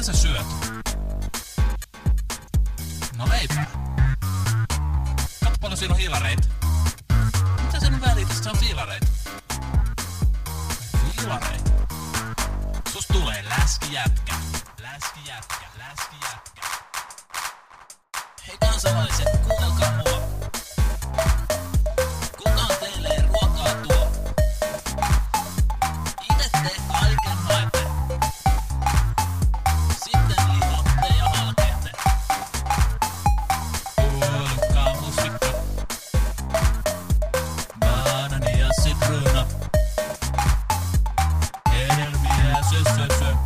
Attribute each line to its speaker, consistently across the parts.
Speaker 1: sä syöt? No leipää. Katso paljon siinä on hiilareita. Mitä sen on väliä, tästä on fiilareita? Fiilareita? Sus tulee läskijätkä. Läskijätkä, läskijätkä. Hei kansalaiset, kuunnelkaa mua. Kukaan teille ei ruokaa tuo. Ite tee kaiken maette. Sitten lihotte ja halkeette. Kuunnelkaa musiikka. Banani ja sitruuna. Hedelmiä sössössö.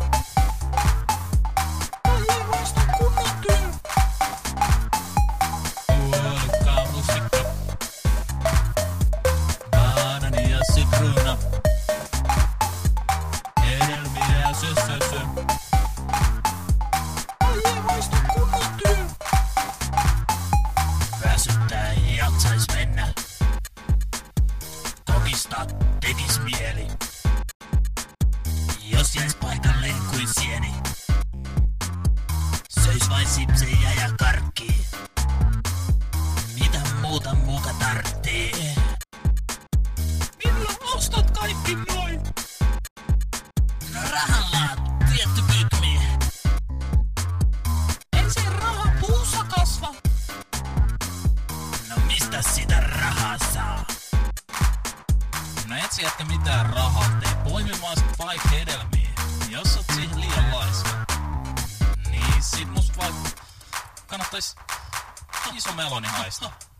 Speaker 1: Ai vasta kunnon työ. Kuunnelkaa musiikka. Banani ja sitruuna. Hedelmiä sössössö. Ai vasta kunnon työ. Väsyttää ei jaksais mennä. Kokista tekis mieli. Jos jäis paikalleen kuin sieni. Söis vain sipsejä ja karkkii. Mitä muuta muka tarvitsee? Millä ostat kaikki noin? No rahalla, tietty pykmi. Ei se raha puussa kasva. No mistä sitä rahaa saa? No et sä jätkä mitään rahaa tee. Poimimaan sit vaik hedelmiä. Jos oot siihen liian laiska. Niin sit musta vaik kannattais iso meloni haista.